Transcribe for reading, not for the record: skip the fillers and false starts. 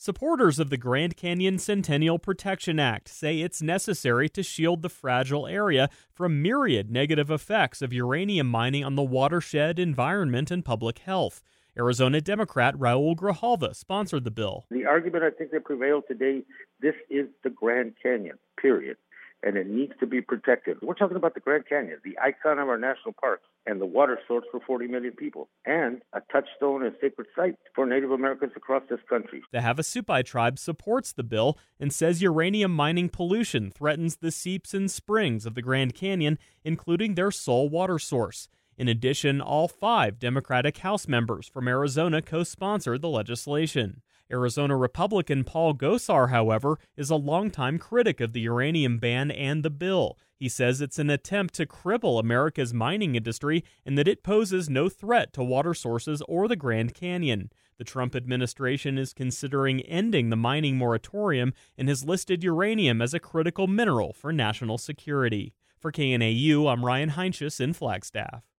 Supporters of the Grand Canyon Centennial Protection Act say it's necessary to shield the fragile area from myriad negative effects of uranium mining on the watershed, environment, and public health. Arizona Democrat Raul Grijalva sponsored the bill. The argument I think that prevailed today, this is the Grand Canyon, period, and it needs to be protected. We're talking about the Grand Canyon, the icon of our national parks, and the water source for 40 million people, and a touchstone and sacred site for Native Americans across this country. The Havasupai tribe supports the bill and says uranium mining pollution threatens the seeps and springs of the Grand Canyon, including their sole water source. In addition, all 5 Democratic House members from Arizona co-sponsored the legislation. Arizona Republican Paul Gosar, however, is a longtime critic of the uranium ban and the bill. He says it's an attempt to cripple America's mining industry and that it poses no threat to water sources or the Grand Canyon. The Trump administration is considering ending the mining moratorium and has listed uranium as a critical mineral for national security. For KNAU, I'm Ryan Heinsius in Flagstaff.